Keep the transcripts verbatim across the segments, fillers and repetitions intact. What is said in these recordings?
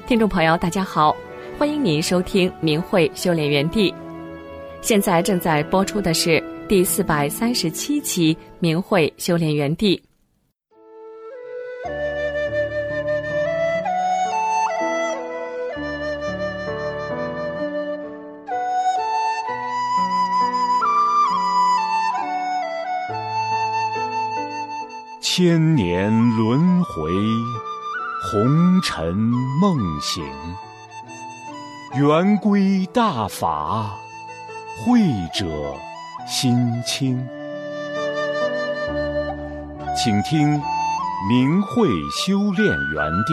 听众朋友大家好，欢迎您收听明慧修炼园地。现在正在播出的是第四百三十七期明慧修炼园地。 千年轮回，红尘梦醒，圆规大法，慧者心清。请听明慧修炼园地。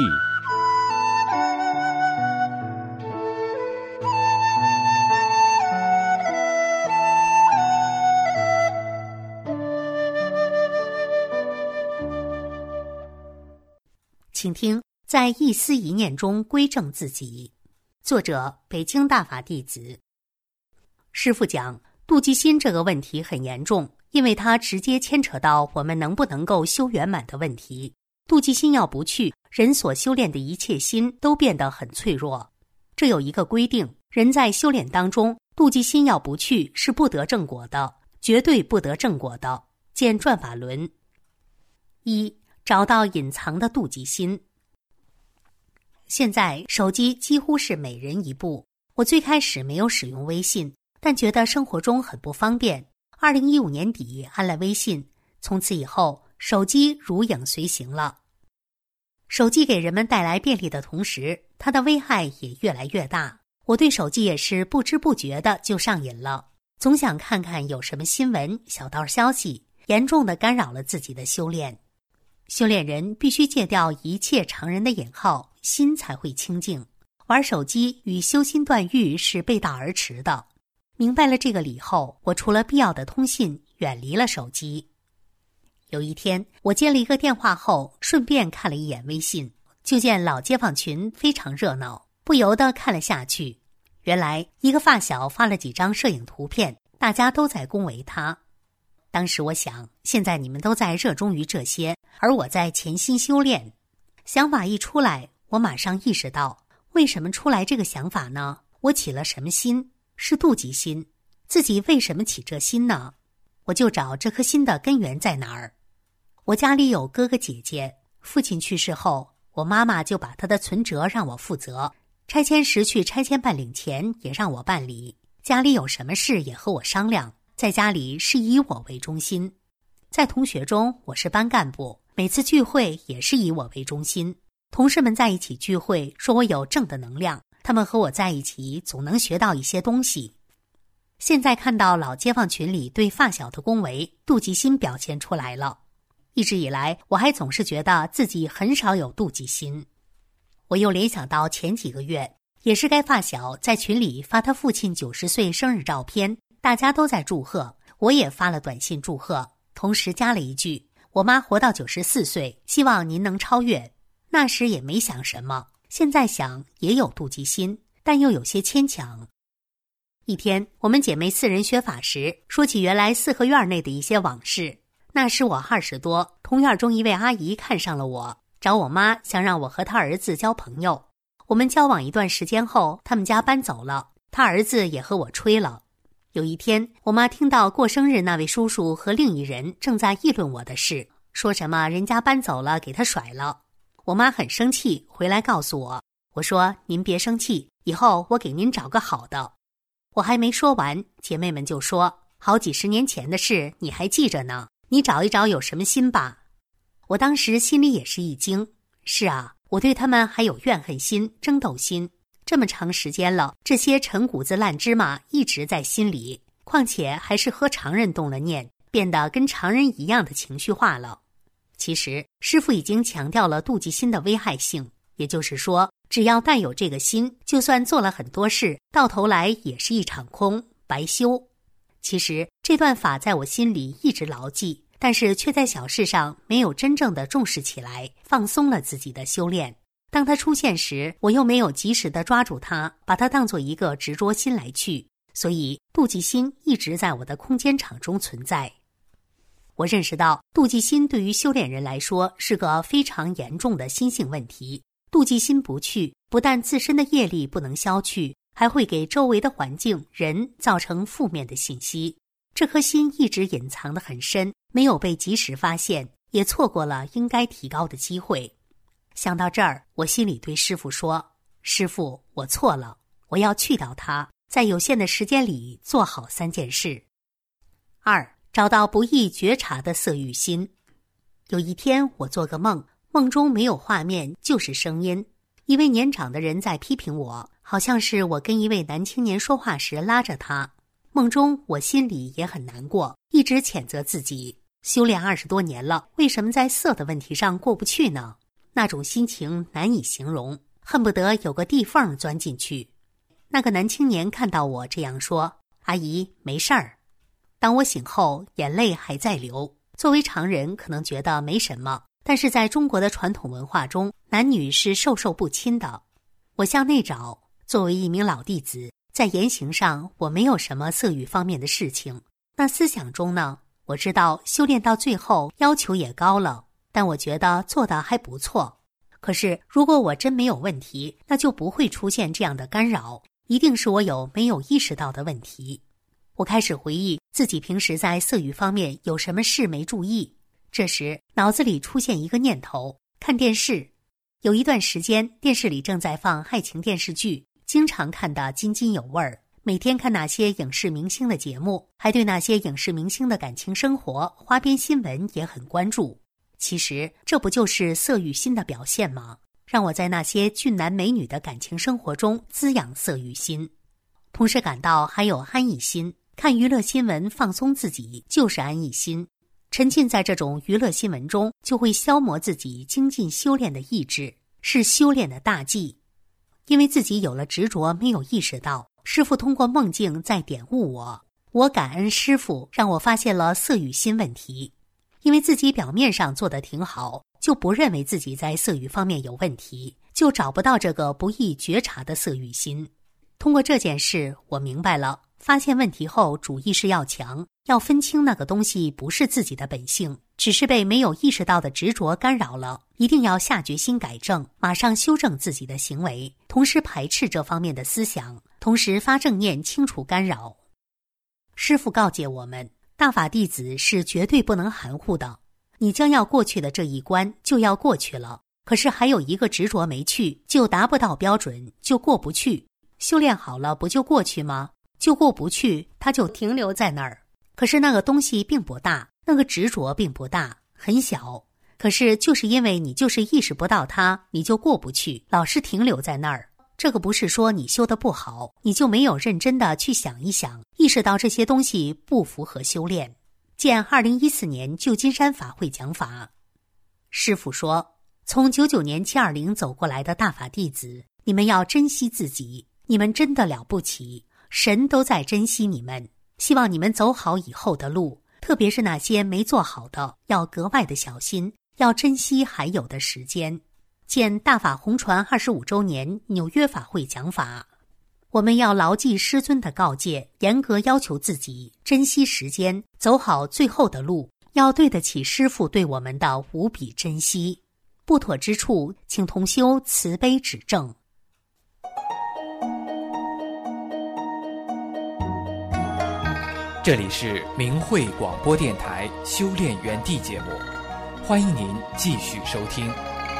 请听，在一思一念中归正自己。作者：北京大法弟子。师父讲，妒忌心这个问题很严重，因为它直接牵扯到我们能不能够修圆满的问题。妒忌心要不去，人所修炼的一切心都变得很脆弱。这有一个规定，人在修炼当中，妒忌心要不去是不得正果的，绝对不得正果的。见转法轮。一，找到隐藏的妒忌心。现在手机几乎是每人一部，我最开始没有使用微信，但觉得生活中很不方便。二零一五年底安了微信，从此以后手机如影随形了。手机给人们带来便利的同时，它的危害也越来越大。我对手机也是不知不觉的就上瘾了，总想看看有什么新闻、小道消息，严重的干扰了自己的修炼。修炼人必须戒掉一切常人的引号，心才会清净。玩手机与修心断欲是背道而驰的。明白了这个理后，我除了必要的通信，远离了手机。有一天，我接了一个电话后，顺便看了一眼微信，就见老街坊群非常热闹，不由得看了下去。原来一个发小发了几张摄影图片，大家都在恭维他。当时我想，现在你们都在热衷于这些，而我在潜心修炼。想法一出来，我马上意识到，为什么出来这个想法呢？我起了什么心？是妒忌心。自己为什么起这心呢？我就找这颗心的根源在哪儿。我家里有哥哥姐姐，父亲去世后，我妈妈就把他的存折让我负责，拆迁时去拆迁办领钱也让我办理，家里有什么事也和我商量。在家里是以我为中心，在同学中我是班干部，每次聚会也是以我为中心。同事们在一起聚会，说我有正的能量，他们和我在一起总能学到一些东西。现在看到老街坊群里对发小的恭维，妒忌心表现出来了。一直以来，我还总是觉得自己很少有妒忌心。我又联想到前几个月，也是该发小在群里发他父亲九十岁生日照片，大家都在祝贺，我也发了短信祝贺，同时加了一句：我妈活到九十四岁，希望您能超越。那时也没想什么，现在想也有妒忌心，但又有些牵强。一天，我们姐妹四人学法时，说起原来四合院内的一些往事。那时我二十多，同院中一位阿姨看上了我，找我妈想让我和她儿子交朋友。我们交往一段时间后，他们家搬走了，他儿子也和我吹了。有一天，我妈听到过生日那位叔叔和另一人正在议论我的事，说什么人家搬走了，给他甩了。我妈很生气，回来告诉我。我说：您别生气，以后我给您找个好的。我还没说完，姐妹们就说：好几十年前的事你还记着呢，你找一找有什么心吧。我当时心里也是一惊，是啊，我对他们还有怨恨心、争斗心。这么长时间了，这些陈谷子烂芝麻一直在心里，况且还是和常人动了念，变得跟常人一样的情绪化了。其实师父已经强调了妒忌心的危害性，也就是说，只要带有这个心，就算做了很多事，到头来也是一场空，白修。其实这段法在我心里一直牢记，但是却在小事上没有真正的重视起来，放松了自己的修炼。当它出现时，我又没有及时的抓住它，把它当作一个执着心来去，所以妒忌心一直在我的空间场中存在。我认识到，妒忌心对于修炼人来说是个非常严重的心性问题。妒忌心不去， 不但自身的业力不能消去，还会给周围的环境、人造成负面的信息。这颗心一直隐藏得很深，没有被及时发现，也错过了应该提高的机会。想到这儿，我心里对师父说：师父，我错了，我要去掉它，在有限的时间里做好三件事。二，找到不易觉察的色欲心。有一天我做个梦，梦中没有画面，就是声音。一位年长的人在批评我，好像是我跟一位男青年说话时拉着他。梦中我心里也很难过，一直谴责自己，修炼二十多年了，为什么在色的问题上过不去呢？那种心情难以形容，恨不得有个地缝钻进去。那个男青年看到我这样说：阿姨，没事儿。当我醒后，眼泪还在流。作为常人可能觉得没什么，但是在中国的传统文化中，男女是授受不亲的。我向内找，作为一名老弟子，在言行上我没有什么色欲方面的事情。那思想中呢，我知道修炼到最后要求也高了，但我觉得做得还不错。可是如果我真没有问题，那就不会出现这样的干扰，一定是我有没有意识到的问题。我开始回忆自己平时在色欲方面有什么事没注意。这时脑子里出现一个念头：看电视。有一段时间电视里正在放爱情电视剧，经常看得津津有味儿，每天看那些影视明星的节目，还对那些影视明星的感情生活、花边新闻也很关注。其实这不就是色欲心的表现吗？让我在那些俊男美女的感情生活中滋养色欲心，同时感到还有安逸心。看娱乐新闻放松自己就是安逸心，沉浸在这种娱乐新闻中，就会消磨自己精进修炼的意志，是修炼的大忌。因为自己有了执着，没有意识到，师父通过梦境在点悟我。我感恩师父让我发现了色欲心问题。因为自己表面上做得挺好，就不认为自己在色欲方面有问题，就找不到这个不易觉察的色欲心。通过这件事，我明白了，发现问题后主意识要强，要分清那个东西不是自己的本性，只是被没有意识到的执着干扰了，一定要下决心改正，马上修正自己的行为，同时排斥这方面的思想，同时发正念清除干扰。师父告诫我们，大法弟子是绝对不能含糊的，你将要过去的这一关就要过去了，可是还有一个执着没去，就达不到标准，就过不去。修炼好了不就过去吗？就过不去，它就停留在那儿。可是那个东西并不大，那个执着并不大，很小。可是就是因为你就是意识不到它，你就过不去，老是停留在那儿。这个不是说你修得不好，你就没有认真的去想一想，意识到这些东西不符合修炼。见二零一四年旧金山法会讲法，师父说，从九九年七二零走过来的大法弟子，你们要珍惜自己，你们真的了不起，神都在珍惜你们，希望你们走好以后的路，特别是那些没做好的，要格外的小心，要珍惜还有的时间。见大法红传二十五周年纽约法会讲法，我们要牢记师尊的告诫，严格要求自己，珍惜时间，走好最后的路，要对得起师父对我们的无比珍惜。不妥之处，请同修慈悲指正。 这里是明慧广播电台修炼园地节目，欢迎您继续收听。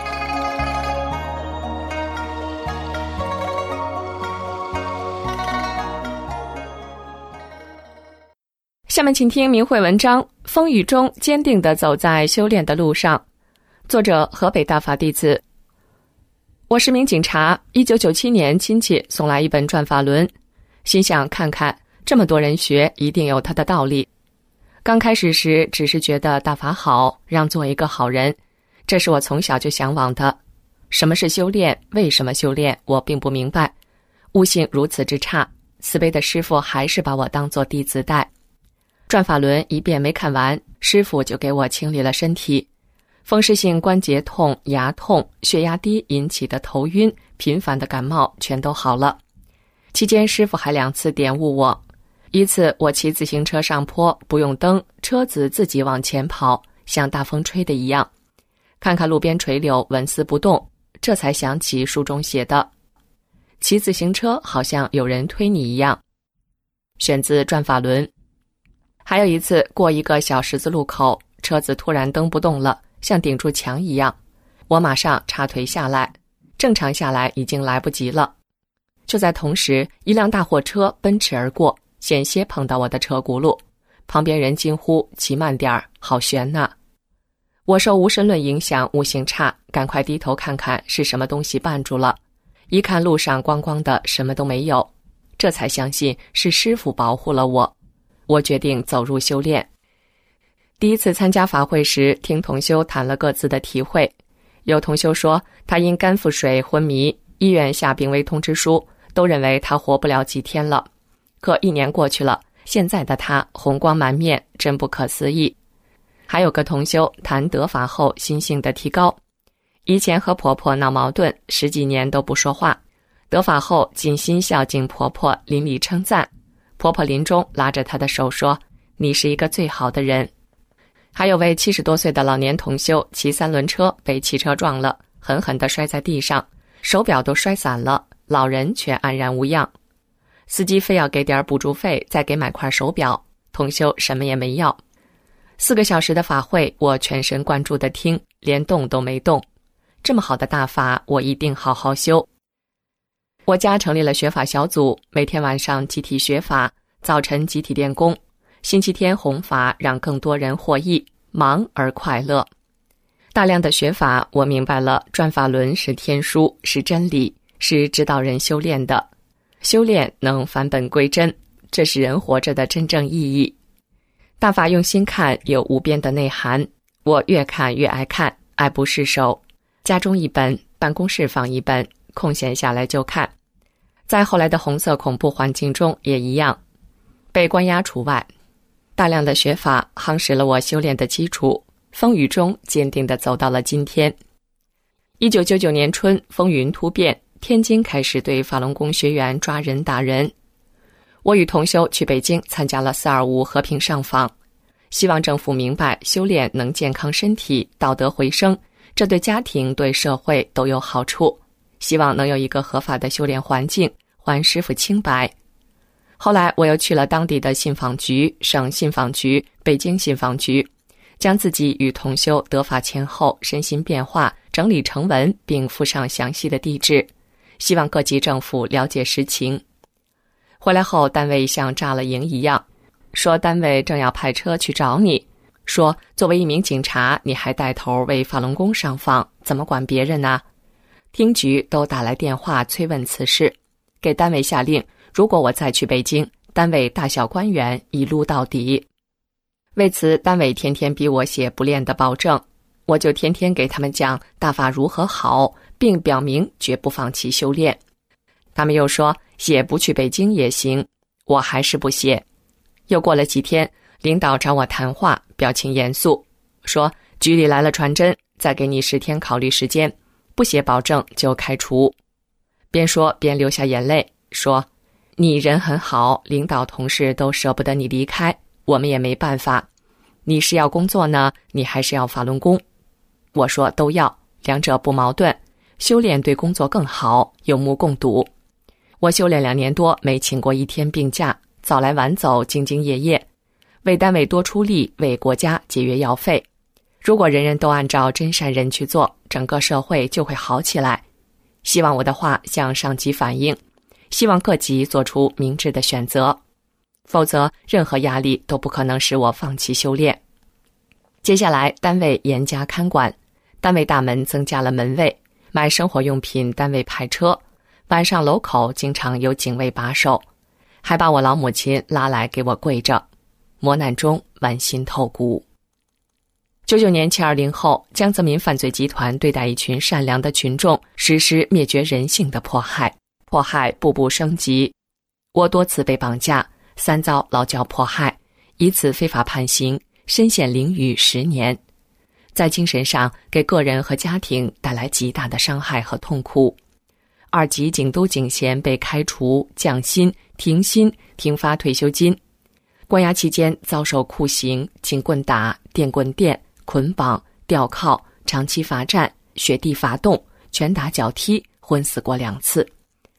下面请听明慧文章《风雨中坚定地走在修炼的路上》，作者河北大法弟子。我是名警察，一九九七年亲戚送来一本转法轮，心想看看这么多人学，一定有它的道理。刚开始时只是觉得大法好，让做一个好人，这是我从小就向往的。什么是修炼？为什么修炼？我并不明白。悟性如此之差，慈悲的师父还是把我当作弟子待。转法轮一遍没看完，师父就给我清理了身体。风湿性关节痛、牙痛、血压低引起的头晕、频繁的感冒全都好了。期间师父还两次点悟我，一次我骑自行车上坡，不用灯，车子自己往前跑，像大风吹的一样，看看路边垂柳纹丝不动，这才想起书中写的骑自行车好像有人推你一样。选自转法轮。还有一次过一个小十字路口，车子突然蹬不动了，像顶住墙一样，我马上插腿下来，正常下来已经来不及了。就在同时，一辆大货车奔驰而过，险些碰到我的车轱辘，旁边人惊呼：骑慢点儿，好悬呐！我受无神论影响，悟性差，赶快低头看看是什么东西绊住了，一看路上光光的，什么都没有，这才相信是师父保护了我。我决定走入修炼。第一次参加法会时，听同修谈了各自的体会。有同修说他因肝腹水昏迷，医院下病危通知书，都认为他活不了几天了。可一年过去了，现在的他红光满面，真不可思议。还有个同修谈得法后心性的提高，以前和婆婆闹矛盾，十几年都不说话，得法后尽心孝敬婆婆，邻里称赞。婆婆临终拉着她的手说：你是一个最好的人。还有位七十多岁的老年同修骑三轮车被汽车撞了，狠狠地摔在地上，手表都摔散了，老人却安然无恙。司机非要给点补助费，再给买块手表，同修什么也没要。四个小时的法会，我全神贯注地听，连动都没动。这么好的大法，我一定好好修。我家成立了学法小组，每天晚上集体学法，早晨集体练功，星期天弘法，让更多人获益，忙而快乐。大量的学法，我明白了转法轮是天书，是真理，是指导人修炼的。修炼能返本归真，这是人活着的真正意义。大法用心看，有无边的内涵，我越看越爱看，爱不释手。家中一本，办公室放一本，空闲下来就看。在后来的红色恐怖环境中也一样，被关押除外。大量的学法夯实了我修炼的基础，风雨中坚定地走到了今天。一九九九年春，风云突变，天津开始对法轮功学员抓人打人。我与同修去北京参加了四二五和平上访，希望政府明白修炼能健康身体，道德回升，这对家庭对社会都有好处，希望能有一个合法的修炼环境，还师父清白。后来我又去了当地的信访局、省信访局、北京信访局，将自己与同修得法前后身心变化整理成文，并附上详细的地址，希望各级政府了解实情。回来后，单位像炸了营一样，说单位正要派车去找你，说作为一名警察，你还带头为法轮功上访，怎么管别人呢？厅局都打来电话催问此事，给单位下令，如果我再去北京，单位大小官员一撸到底。为此，单位天天逼我写不练的保证，我就天天给他们讲大法如何好，并表明绝不放弃修炼。他们又说写不去北京也行，我还是不写。又过了几天，领导找我谈话，表情严肃，说局里来了传真，再给你十天考虑时间，不写保证就开除。边说边流下眼泪，说你人很好，领导同事都舍不得你离开，我们也没办法。你是要工作呢，你还是要法轮功？我说都要，两者不矛盾，修炼对工作更好，有目共睹。我修炼两年多，没请过一天病假，早来晚走，兢兢业业，为单位多出力，为国家节约药费。如果人人都按照真善人去做，整个社会就会好起来。希望我的话向上级反映，希望各级做出明智的选择，否则任何压力都不可能使我放弃修炼。接下来单位严加看管，单位大门增加了门卫，买生活用品单位派车，晚上楼口经常有警卫把守，还把我老母亲拉来给我跪着，磨难中剜心透骨。九九年七二零后，江泽民犯罪集团对待一群善良的群众实施灭绝人性的迫害，迫害步步升级。我多次被绑架，三遭劳教迫害，以此非法判刑，身陷囹圄十年，在精神上给个人和家庭带来极大的伤害和痛苦。二级警督警衔被开除、降薪、停薪、停发退休金。关押期间遭受酷刑、警棍打、电棍电、捆绑、吊铐、长期罚站、雪地罚冻、拳打脚踢，昏死过两次。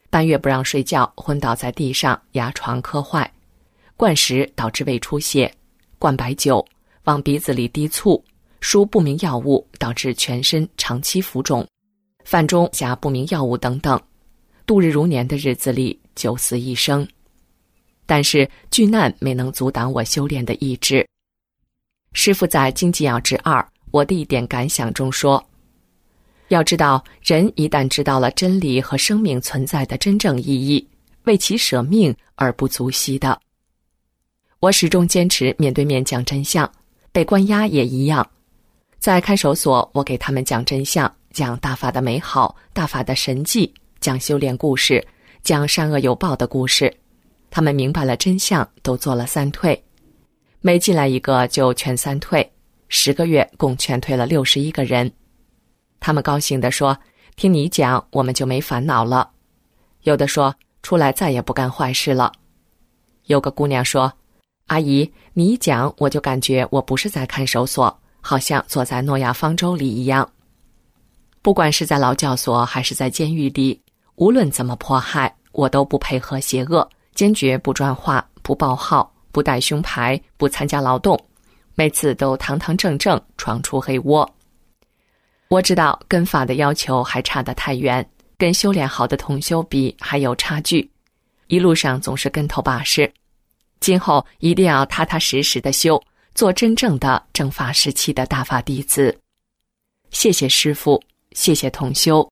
半夜不让睡觉，昏倒在地上，牙床磕坏；灌食导致胃出血；灌白酒，往鼻子里滴醋；输不明药物导致全身长期浮肿；饭中加不明药物等等。度日如年的日子里，九死一生。但是巨难没能阻挡我修炼的意志。师父在《经济要旨二：我的一点感想》中说，要知道，人一旦知道了真理和生命存在的真正意义，为其舍命而不足惜的。我始终坚持面对面讲真相，被关押也一样。在看守所，我给他们讲真相，讲大法的美好，大法的神迹，讲修炼故事，讲善恶有报的故事。他们明白了真相，都做了三退。每进来一个就劝三退，十个月共劝退了六十一个人。他们高兴地说，听你讲，我们就没烦恼了。有的说，出来再也不干坏事了。有个姑娘说，阿姨，你一讲，我就感觉我不是在看守所，好像坐在诺亚方舟里一样。不管是在劳教所还是在监狱里，无论怎么迫害，我都不配合邪恶，坚决不转化，不报号，不带胸牌，不参加劳动，每次都堂堂正正闯出黑窝。我知道跟法的要求还差得太远，跟修炼好的同修比还有差距，一路上总是跟头把式。今后一定要踏踏实实的修，做真正的正法时期的大法弟子。谢谢师父，谢谢同修。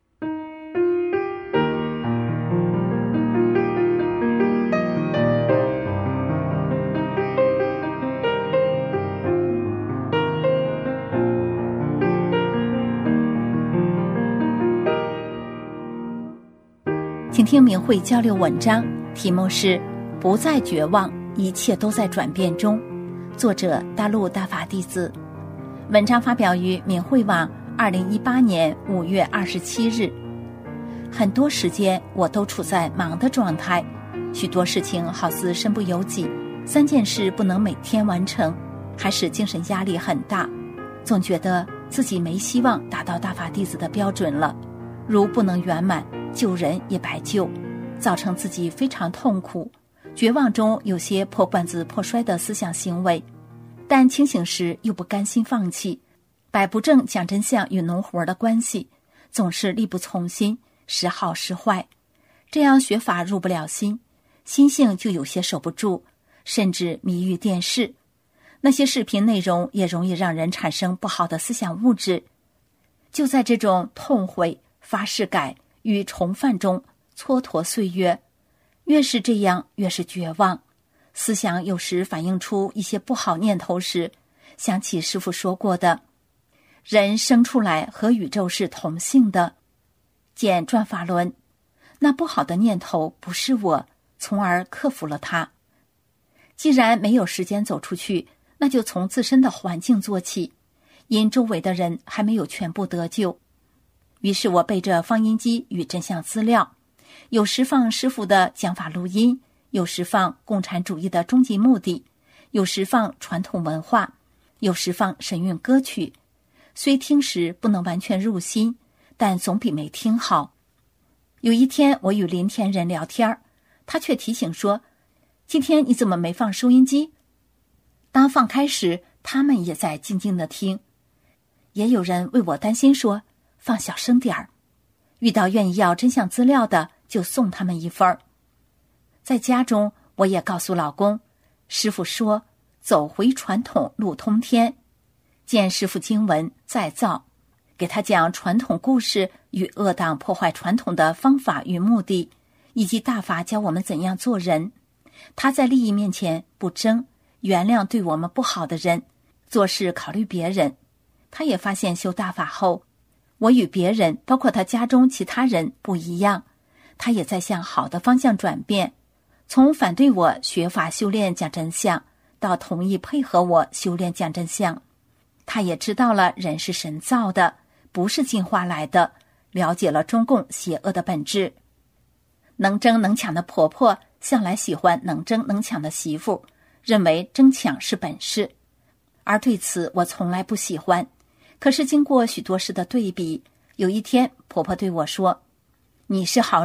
请听明慧交流文章，题目是不再绝望，一切都在转变中，作者大陆大法弟子。文章发表于明慧网二零一八年五月二十七日。很多时间我都处在忙的状态，许多事情好似身不由己，三件事不能每天完成，还使精神压力很大，总觉得自己没希望达到大法弟子的标准了，如不能圆满，救人也白救，造成自己非常痛苦，绝望中有些破罐子破摔的思想行为，但清醒时又不甘心放弃，摆不正讲真相与农活的关系，总是力不从心，时好时坏，这样学法入不了心，心性就有些守不住，甚至迷于电视，那些视频内容也容易让人产生不好的思想物质。就在这种痛悔、发誓改与重犯中蹉跎岁月，越是这样越是绝望。思想有时反映出一些不好念头时，想起师父说过的，人生出来和宇宙是同性的，见转法轮，那不好的念头不是我，从而克服了它。既然没有时间走出去，那就从自身的环境做起，因周围的人还没有全部得救。于是我背着放音机与真相资料，有时放师父的讲法录音，有时放共产主义的终极目的，有时放传统文化，有时放神韵歌曲。虽听时不能完全入心，但总比没听好。有一天我与林田人聊天，他却提醒说，今天你怎么没放收音机？当放开时，他们也在静静地听。也有人为我担心说，放小声点儿，遇到愿意要真相资料的，就送他们一份儿。在家中，我也告诉老公，师父说，走回传统路通天，见师父经文再造，给他讲传统故事与恶党破坏传统的方法与目的，以及大法教我们怎样做人。他在利益面前不争，原谅对我们不好的人，做事考虑别人。他也发现修大法后，我与别人，包括他家中其他人不一样，他也在向好的方向转变，从反对我学法修炼讲真相，到同意配合我修炼讲真相。他也知道了人是神造的，不是进化来的，了解了中共邪恶的本质。能争能抢的婆婆向来喜欢能争能抢的媳妇，认为争抢是本事，而对此我从来不喜欢。可是经过许多事的对比，有一天婆婆对我说，你是好人，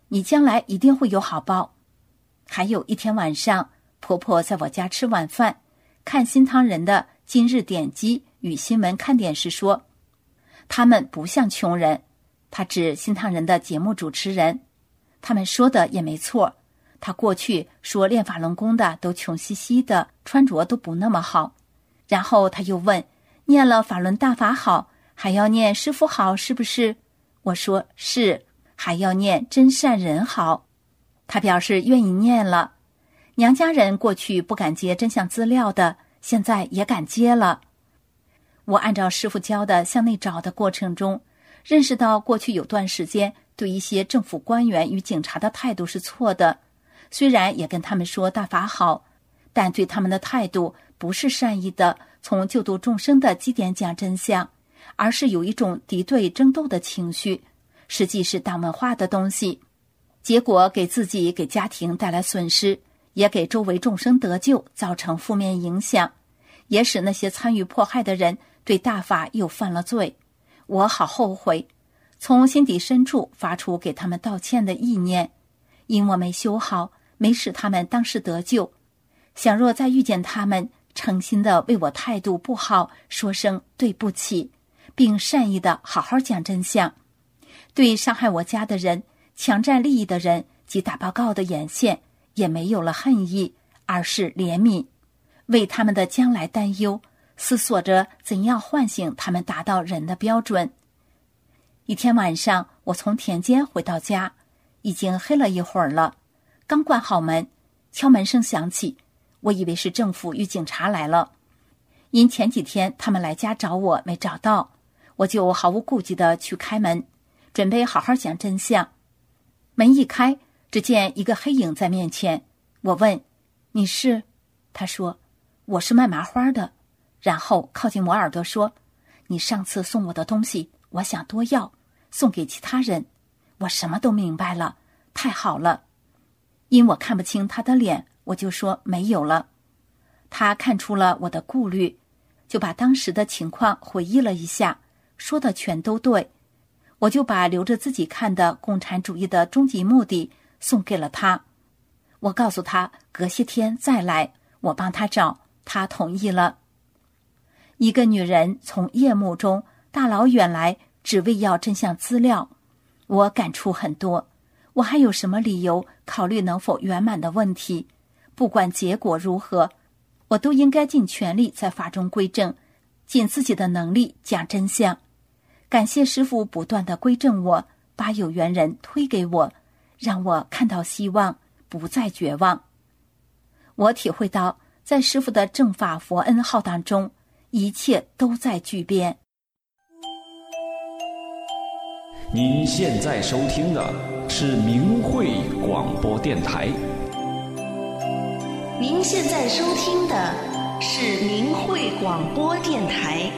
你将来一定会有好报。还有一天晚上，婆婆在我家吃晚饭，看新唐人的今日点击与新闻看点时说，他们不像穷人，她指新唐人的节目主持人。他们说的也没错，他过去说练法轮功的都穷兮兮的，穿着都不那么好。然后他又问，念了法轮大法好，还要念师父好是不是？我说是，还要念真善人好。他表示愿意念了。娘家人过去不敢接真相资料的，现在也敢接了。我按照师父教的向内找的过程中，认识到过去有段时间对一些政府官员与警察的态度是错的，虽然也跟他们说大法好，但对他们的态度不是善意的从救度众生的基点讲真相，而是有一种敌对争斗的情绪，实际是党文化的东西，结果给自己给家庭带来损失，也给周围众生得救造成负面影响，也使那些参与迫害的人对大法又犯了罪。我好后悔，从心底深处发出给他们道歉的意念，因我没修好，没使他们当时得救。想若再遇见他们，诚心的为我态度不好说声对不起，并善意的好好讲真相，对伤害我家的人、强占利益的人及打报告的眼线也没有了恨意，而是怜悯，为他们的将来担忧，思索着怎样唤醒他们达到人的标准。一天晚上，我从田间回到家，已经黑了一会儿了，刚关好门，敲门声响起，我以为是政府与警察来了。因前几天他们来家找我没找到，我就毫无顾忌地去开门，准备好好讲真相。门一开，只见一个黑影在面前。我问，你是？他说，我是卖麻花的。然后靠近我耳朵说，你上次送我的东西我想多要，送给其他人。我什么都明白了，太好了。因我看不清他的脸，我就说没有了。他看出了我的顾虑，就把当时的情况回忆了一下，说的全都对。我就把留着自己看的共产主义的终极目的送给了他。我告诉他隔些天再来，我帮他找，他同意了。一个女人从夜幕中大老远来，只为要真相资料，我感触很多。我还有什么理由考虑能否圆满的问题？不管结果如何，我都应该尽全力在法中归正，尽自己的能力讲真相。感谢师父不断的归正我，把有缘人推给我，让我看到希望，不再绝望。我体会到，在师父的正法佛恩浩荡中，一切都在巨变。 您现在收听的是明慧广播电台。 您现在收听的是明慧广播电台。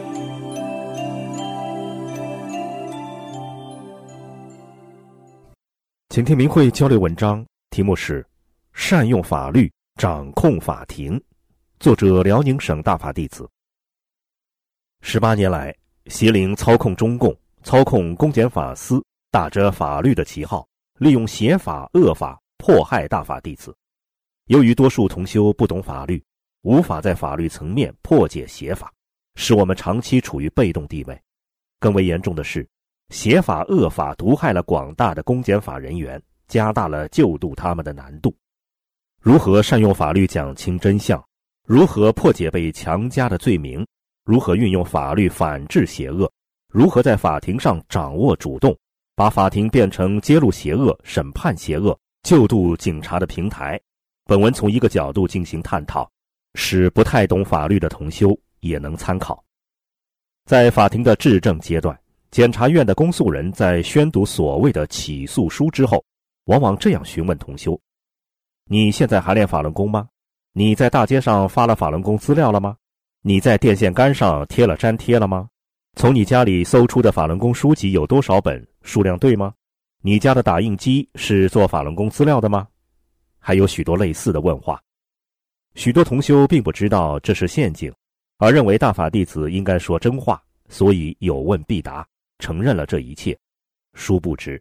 请听明慧交流文章，题目是善用法律掌控法庭，作者辽宁省大法弟子。十八年来，邪灵操控中共，操控公检法司，打着法律的旗号，利用邪法恶法迫害大法弟子。由于多数同修不懂法律，无法在法律层面破解邪法，使我们长期处于被动地位。更为严重的是，邪法恶法毒害了广大的公检法人员，加大了救度他们的难度。如何善用法律讲清真相？如何破解被强加的罪名？如何运用法律反制邪恶？如何在法庭上掌握主动，把法庭变成揭露邪恶、审判邪恶、救度警察的平台？本文从一个角度进行探讨，使不太懂法律的同修也能参考。在法庭的质证阶段，检察院的公诉人在宣读所谓的起诉书之后，往往这样询问同修：你现在还练法轮功吗？你在大街上发了法轮功资料了吗？你在电线杆上贴了粘贴了吗？从你家里搜出的法轮功书籍有多少本？数量对吗？你家的打印机是做法轮功资料的吗？还有许多类似的问话。许多同修并不知道这是陷阱，而认为大法弟子应该说真话，所以有问必答，承认了这一切。殊不知，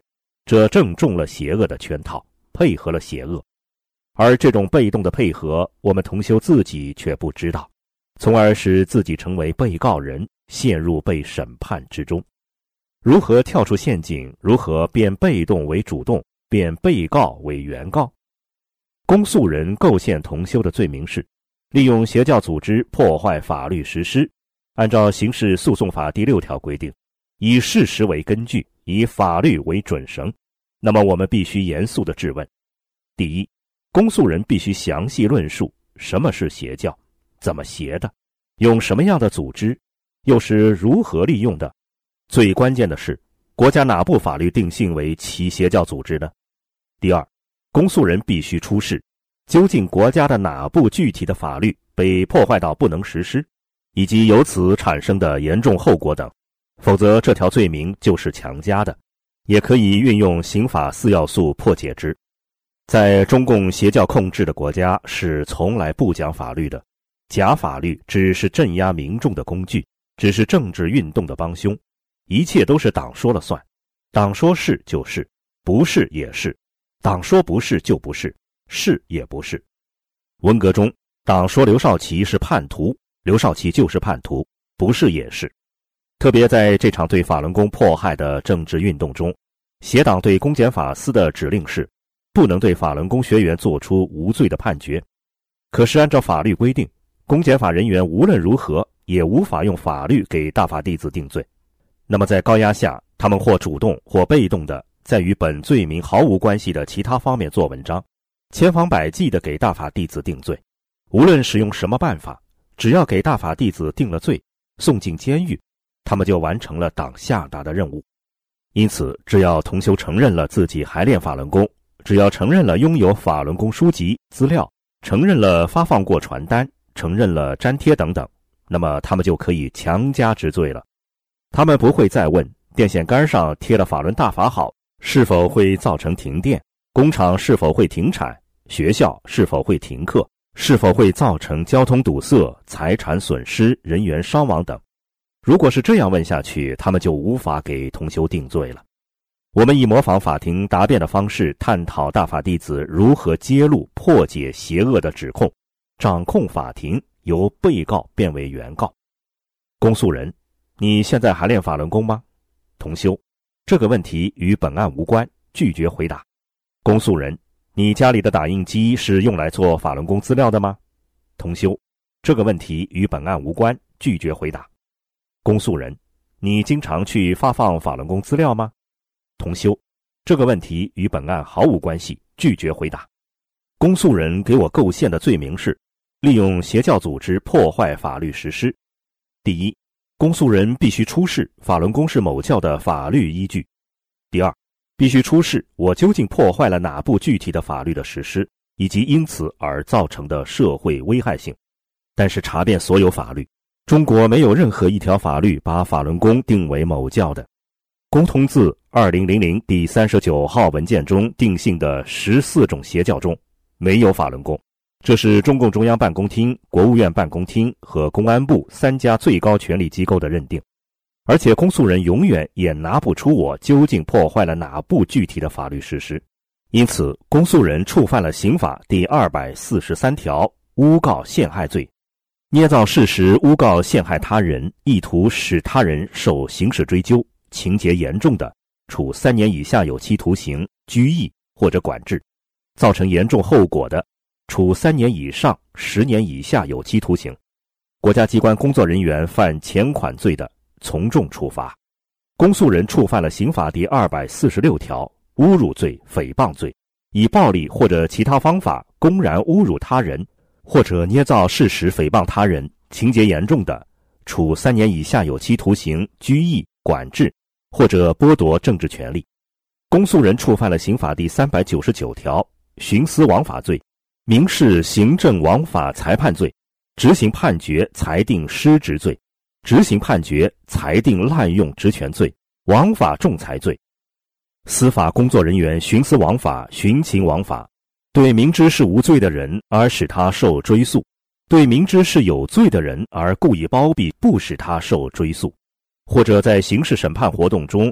这正中了邪恶的圈套，配合了邪恶。而这种被动的配合，我们同修自己却不知道，从而使自己成为被告人，陷入被审判之中。如何跳出陷阱？如何变被动为主动，变被告为原告？公诉人构陷同修的罪名是利用邪教组织破坏法律实施。按照刑事诉讼法第六条规定，以事实为根据，以法律为准绳。那么我们必须严肃地质问：第一，公诉人必须详细论述什么是邪教，怎么邪的，用什么样的组织，又是如何利用的。最关键的是，国家哪部法律定性为其邪教组织呢？第二，公诉人必须出示究竟国家的哪部具体的法律被破坏到不能实施，以及由此产生的严重后果等，否则这条罪名就是强加的，也可以运用刑法四要素破解之。在中共邪教控制的国家是从来不讲法律的，假法律只是镇压民众的工具，只是政治运动的帮凶，一切都是党说了算，党说是就是，不是也是，党说不是就不是，是也不是。文革中，党说刘少奇是叛徒，刘少奇就是叛徒，不是也是。特别在这场对法轮功迫害的政治运动中，邪党对公检法司的指令是不能对法轮功学员做出无罪的判决。可是按照法律规定，公检法人员无论如何也无法用法律给大法弟子定罪。那么在高压下，他们或主动或被动的在与本罪名毫无关系的其他方面做文章，千方百计地给大法弟子定罪。无论使用什么办法，只要给大法弟子定了罪，送进监狱，他们就完成了党下达的任务。因此，只要同修承认了自己还练法轮功，只要承认了拥有法轮功书籍资料，承认了发放过传单，承认了粘贴等等，那么他们就可以强加治罪了。他们不会再问电线杆上贴了法轮大法好是否会造成停电，工厂是否会停产，学校是否会停课，是否会造成交通堵塞、财产损失、人员伤亡等。如果是这样问下去，他们就无法给同修定罪了。我们以模仿法庭答辩的方式探讨大法弟子如何揭露破解邪恶的指控，掌控法庭，由被告变为原告。公诉人，你现在还练法轮功吗？同修，这个问题与本案无关，拒绝回答。公诉人，你家里的打印机是用来做法轮功资料的吗？同修，这个问题与本案无关，拒绝回答。公诉人，你经常去发放法轮功资料吗？同修，这个问题与本案毫无关系，拒绝回答。公诉人给我构陷的罪名是利用邪教组织破坏法律实施。第一，公诉人必须出示法轮功是某教的法律依据。第二，必须出示我究竟破坏了哪部具体的法律的实施，以及因此而造成的社会危害性。但是查遍所有法律，中国没有任何一条法律把法轮功定为某教的。公通字二零零零第三十九号文件中定性的十四种邪教中没有法轮功，这是中共中央办公厅、国务院办公厅和公安部三家最高权力机构的认定。而且公诉人永远也拿不出我究竟破坏了哪部具体的法律实施。因此，公诉人触犯了刑法第二百四十三条诬告陷害罪，捏造事实诬告陷害他人，意图使他人受刑事追究，情节严重的，处三年以下有期徒刑、拘役或者管制；造成严重后果的，处三年以上十年以下有期徒刑。国家机关工作人员犯前款罪的，从重处罚。公诉人触犯了刑法第二百四十六条侮辱罪、诽谤罪，以暴力或者其他方法公然侮辱他人，或者捏造事实诽谤他人，情节严重的，处三年以下有期徒刑、拘役、管制或者剥夺政治权利。公诉人触犯了刑法第三百九十九条徇私枉法罪、民事行政枉法裁判罪、执行判决裁定失职罪、执行判决裁定滥用职权罪、枉法仲裁罪。司法工作人员徇私枉法、徇情枉法，对明知是无罪的人而使他受追诉，对明知是有罪的人而故意包庇不使他受追诉，或者在刑事审判活动中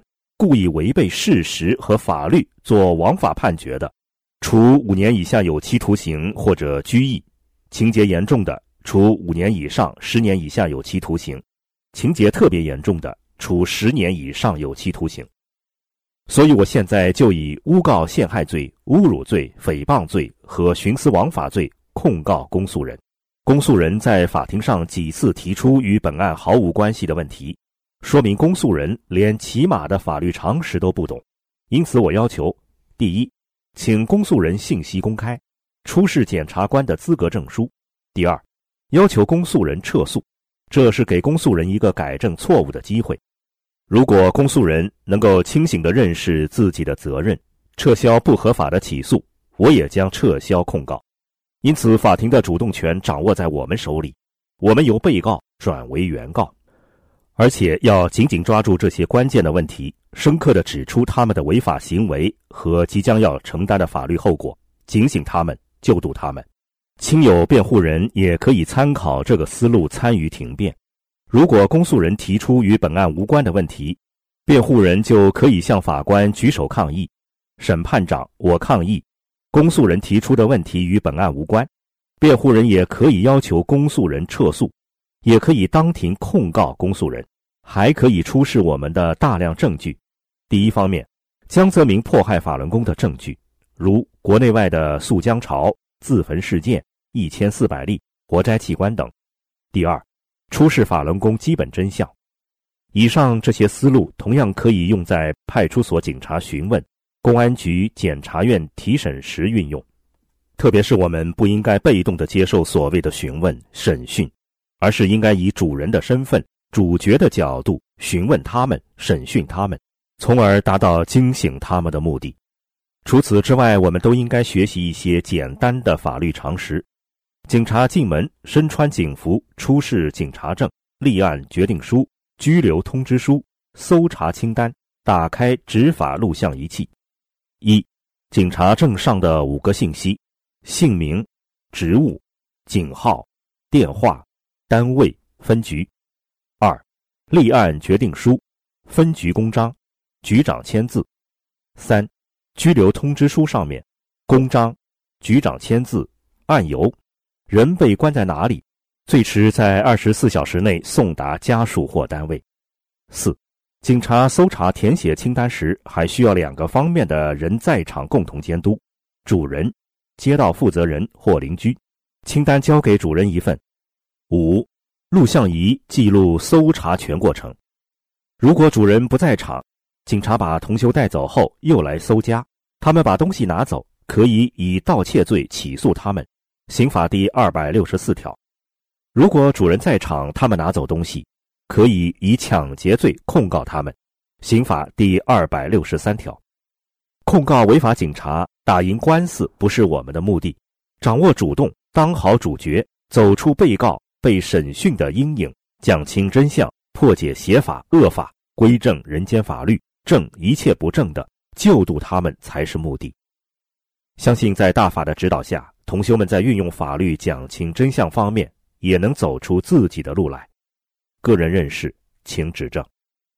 故意违背事实和法律做枉法判决的，处五年以下有期徒刑或者拘役；情节严重的，处五年以上十年以下有期徒刑；情节特别严重的，处十年以上有期徒刑。所以我现在就以诬告陷害罪、侮辱罪、诽谤罪和徇私枉法罪控告公诉人。公诉人在法庭上几次提出与本案毫无关系的问题，说明公诉人连起码的法律常识都不懂。因此我要求：第一，请公诉人信息公开，出示检察官的资格证书；第二，要求公诉人撤诉，这是给公诉人一个改正错误的机会。如果公诉人能够清醒地认识自己的责任，撤销不合法的起诉，我也将撤销控告。因此法庭的主动权掌握在我们手里，我们由被告转为原告，而且要紧紧抓住这些关键的问题，深刻地指出他们的违法行为和即将要承担的法律后果，警醒他们，救度他们。亲友辩护人也可以参考这个思路参与庭辩。如果公诉人提出与本案无关的问题，辩护人就可以向法官举手抗议：审判长，我抗议，公诉人提出的问题与本案无关。辩护人也可以要求公诉人撤诉，也可以当庭控告公诉人，还可以出示我们的大量证据。第一方面，江泽民迫害法轮功的证据，如国内外的溯江潮、自焚事件、一千四百例、活摘器官等。第二，出示法轮功基本真相。以上这些思路同样可以用在派出所警察询问、公安局、检察院提审时运用。特别是我们不应该被动地接受所谓的询问、审讯，而是应该以主人的身份、主角的角度询问他们、审讯他们，从而达到惊醒他们的目的。除此之外，我们都应该学习一些简单的法律常识。警察进门身穿警服，出示警察证、立案决定书、拘留通知书、搜查清单、打开执法录像仪器。一、警察证上的五个信息：姓名、职务、警号、电话、单位、分局。二、立案决定书、分局公章、局长签字。三、拘留通知书上面公章、局长签字、案由、人被关在哪里，最迟在二十四小时内送达家属或单位。四、警察搜查填写清单时，还需要两个方面的人在场共同监督：主人、街道负责人或邻居。清单交给主人一份。五、录像仪记录搜查全过程。如果主人不在场，警察把同修带走后又来搜家，他们把东西拿走，可以以盗窃罪起诉他们，刑法第二百六十四条。如果主人在场，他们拿走东西，可以以抢劫罪控告他们，刑法第二百六十三条。控告违法警察，打赢官司不是我们的目的，掌握主动，当好主角，走出被告被审讯的阴影，讲清真相，破解邪法恶法，归正人间法律，正一切不正的，救度他们才是目的。相信在大法的指导下，同修们在运用法律讲清真相方面也能走出自己的路来。个人认识请指正。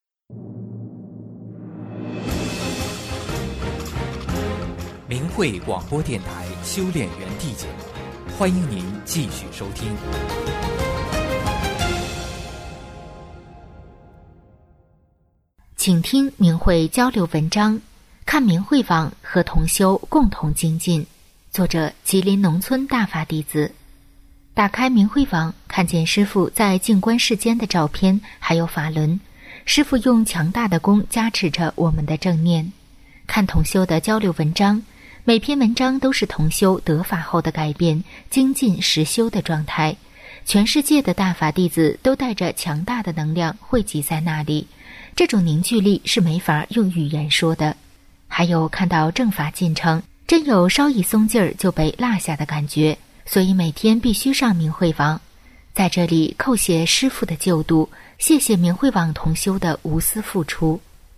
明慧广播电台修炼园地节目，欢迎您继续收听。 请听明慧交流文章，看明慧网和同修共同精进。作者吉林农村大法弟子。打开明慧网，看见师父在静观世间的照片，还有法轮。师父用强大的功加持着我们的正念。看同修的交流文章，每篇文章都是同修得法后的改变，精进实修的状态。全世界的大法弟子都带着强大的能量汇集在那里，这种凝聚力是没法用语言说的。还有看到正法进程，真有稍一松劲儿就被落下的感觉，所以每天必须上明慧网。在这里叩谢师父的救度，谢谢明慧网同修的无私付出。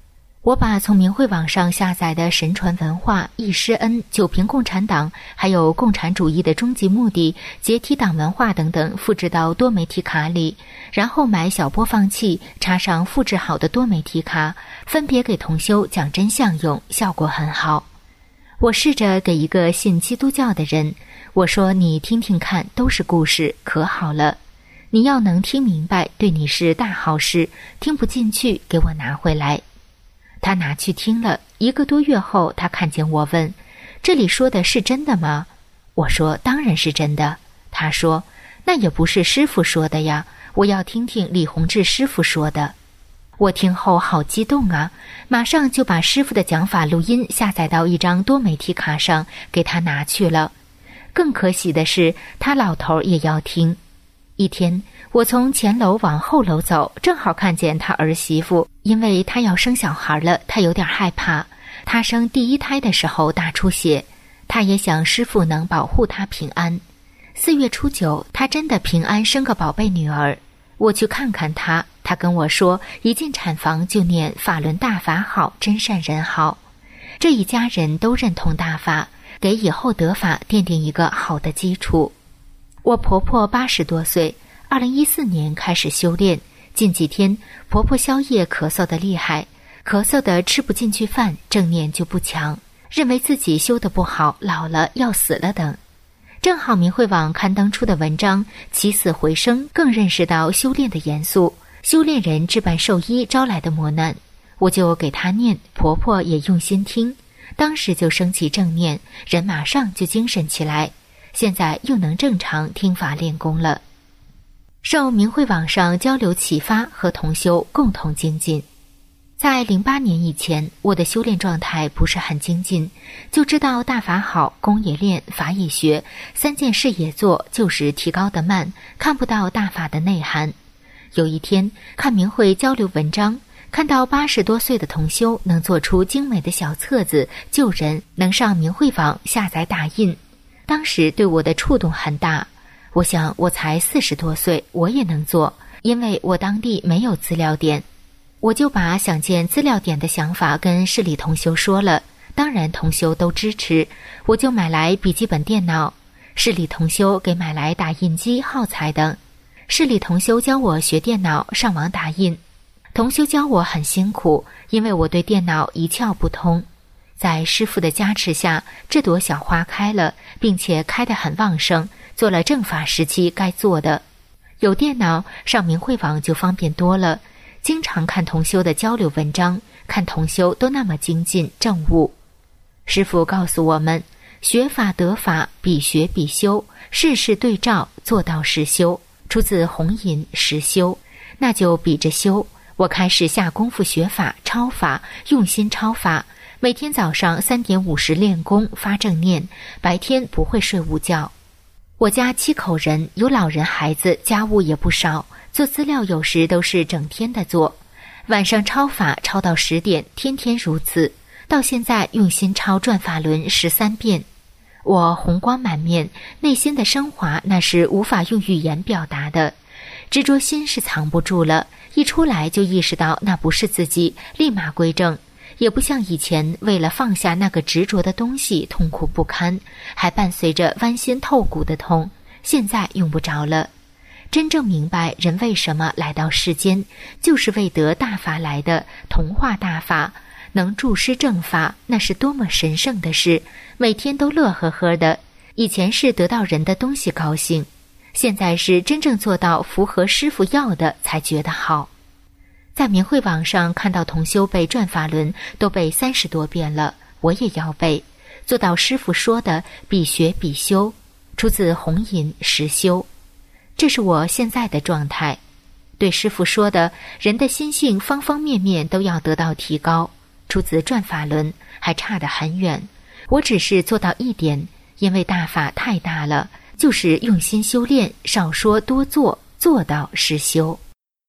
我把从明慧网上下载的神传文化、易师恩、九评共产党，还有共产主义的终极目的、解体党文化等等复制到多媒体卡里，然后买小播放器，插上复制好的多媒体卡，分别给同修讲真相用，效果很好。我试着给一个信基督教的人，我说你听听看，都是故事，可好了。你要能听明白，对你是大好事，听不进去，给我拿回来。他拿去听了，一个多月后，他看见我问：“这里说的是真的吗？”我说：“当然是真的。”他说：“那也不是师父说的呀，我要听听李洪志师父说的。”我听后好激动啊，马上就把师父的讲法录音下载到一张多媒体卡上，给他拿去了。更可喜的是，他老头也要听。一天，我从前楼往后楼走，正好看见他儿媳妇，因为她要生小孩了，她有点害怕。她生第一胎的时候大出血，她也想师父能保护她平安。四月初九，她真的平安生个宝贝女儿。我去看看她，她跟我说，一进产房就念法轮大法好，真善人好。这一家人都认同大法，给以后得法奠定一个好的基础。我婆婆八十多岁，二零一四年开始修炼。近几天，婆婆宵夜咳嗽得厉害，咳嗽得吃不进去饭，正念就不强，认为自己修得不好，老了要死了等。正好明慧网刊登出的文章《起死回生》，更认识到修炼的严肃，修炼人置办寿衣招来的磨难。我就给她念，婆婆也用心听，当时就升起正念，人马上就精神起来。现在又能正常听法练功了。受明慧网上交流启发，和同修共同精进。在零八年以前，我的修炼状态不是很精进，就知道大法好，功也练，法也学，三件事也做，就是提高得慢，看不到大法的内涵。有一天看明慧交流文章，看到八十多岁的同修能做出精美的小册子救人，能上明慧网下载打印，当时对我的触动很大。我想我才四十多岁，我也能做，因为我当地没有资料点。我就把想建资料点的想法跟市里同修说了，当然同修都支持，我就买来笔记本电脑，市里同修给买来打印机、耗材等。市里同修教我学电脑，上网打印。同修教我很辛苦，因为我对电脑一窍不通。在师父的加持下，这朵小花开了，并且开得很旺盛，做了正法时期该做的。有电脑，上明慧网就方便多了，经常看同修的交流文章，看同修都那么精进正悟。师父告诉我们，学法得法，必学必修，事事对照，做到实修，出自弘引实修，那就比着修。我开始下功夫学法、抄法，用心抄法，每天早上三点五十练功发正念，白天不会睡午觉。我家七口人，有老人孩子，家务也不少，做资料有时都是整天的做。晚上抄法抄到十点，天天如此，到现在用心抄转法轮十三遍。我红光满面，内心的升华那是无法用语言表达的，执着心是藏不住了，一出来就意识到那不是自己，立马归正。也不像以前为了放下那个执着的东西痛苦不堪，还伴随着剜心透骨的痛，现在用不着了。真正明白人为什么来到世间，就是为得大法来的，同化大法，能助施正法，那是多么神圣的事，每天都乐呵呵的。以前是得到人的东西高兴，现在是真正做到符合师父要的才觉得好。在明慧网上看到同修背转法轮都背三十多遍了，我也要背，做到师父说的必学必修，出自弘引实修，这是我现在的状态。对师父说的人的心性方方面面都要得到提高，出自转法轮，还差得很远。我只是做到一点，因为大法太大了，就是用心修炼，少说多做，做到实修。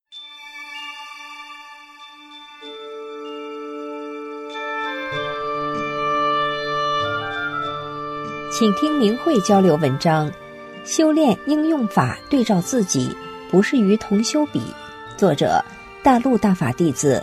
请听明慧交流文章，修炼应用法对照自己，不是与同修比。作者：大陆大法弟子，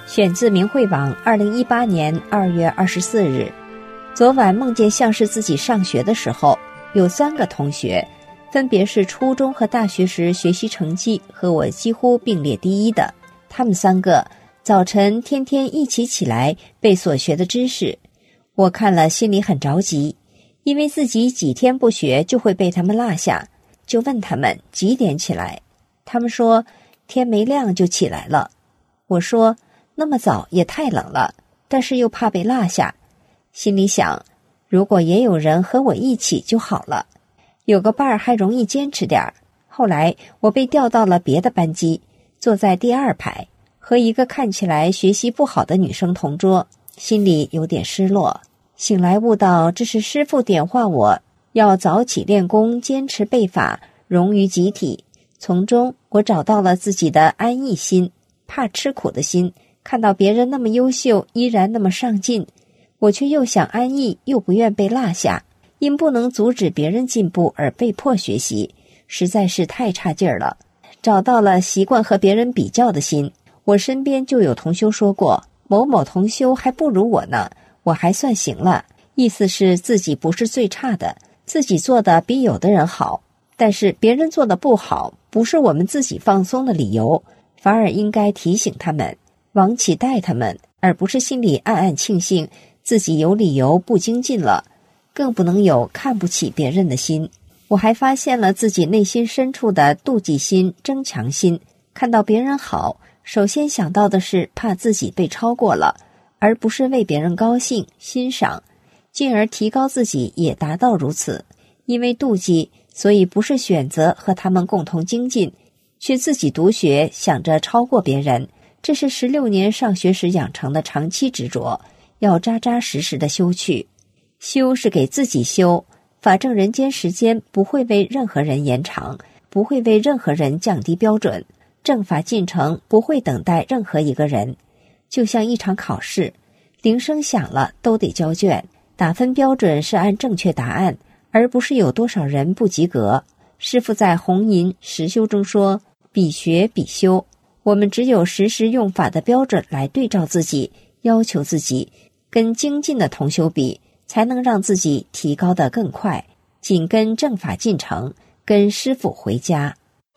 选自明慧网二零一八年二月二十四日。昨晚梦见像是自己上学的时候，有三个同学，分别是初中和大学时学习成绩和我几乎并列第一的。他们三个早晨天天一起起来背所学的知识，我看了心里很着急，因为自己几天不学就会被他们落下，就问他们几点起来。他们说天没亮就起来了。我说那么早也太冷了，但是又怕被落下，心里想如果也有人和我一起就好了，有个伴儿还容易坚持点儿。后来我被调到了别的班级，坐在第二排，和一个看起来学习不好的女生同桌，心里有点失落。醒来悟到这是师父点化我要早起练功，坚持背法，融于集体。从中我找到了自己的安逸心，怕吃苦的心。看到别人那么优秀，依然那么上进，我却又想安逸，又不愿被落下，因不能阻止别人进步而被迫学习，实在是太差劲儿了。找到了习惯和别人比较的心。我身边就有同修说过，某某同修还不如我呢，我还算行了，意思是自己不是最差的，自己做的比有的人好。但是别人做的不好，不是我们自己放松的理由，反而应该提醒他们，往起带他们，而不是心里暗暗庆幸自己有理由不精进了，更不能有看不起别人的心。我还发现了自己内心深处的妒忌心、争强心，看到别人好，首先想到的是怕自己被超过了，而不是为别人高兴、欣赏，进而提高自己也达到如此。因为妒忌，所以不是选择和他们共同精进，却自己独学，想着超过别人。这是十六年上学时养成的长期执着，要扎扎实实的修去。修是给自己修，法正人间时间不会为任何人延长，不会为任何人降低标准，正法进程不会等待任何一个人。就像一场考试，铃声响了都得交卷，打分标准是按正确答案，而不是有多少人不及格。师父在红银实修中说，比学比修，我们只有时时用法的标准来对照自己，要求自己，跟精进的同修比，才能让自己提高得更快，紧跟正法进程，跟师父回家。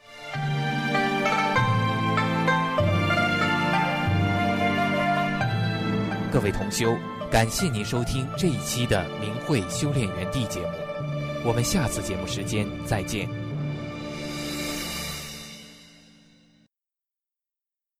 各位同修，感谢您收听这一期的明慧修炼园地节目，我们下次节目时间再见。